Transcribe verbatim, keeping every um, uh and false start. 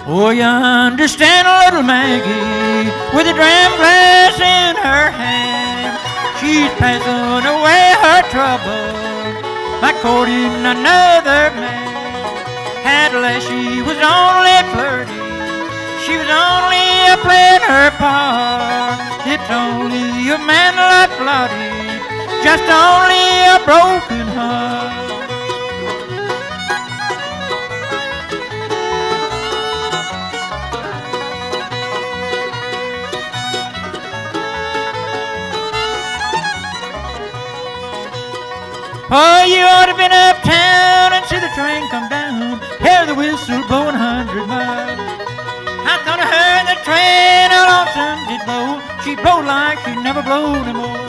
Oh, you understand, little Maggie, with a dram glass in her hand, she's passing away her trouble by courting another man. At last she was only flirting, she was only a playing her part. It's only a man like bloody, just only a broken heart. Oh, you ought to been uptown and see the train come down, hear the whistle blowing a hundred miles. I thought I heard the train a lonesome did blow, she blowed like she never blowed no more.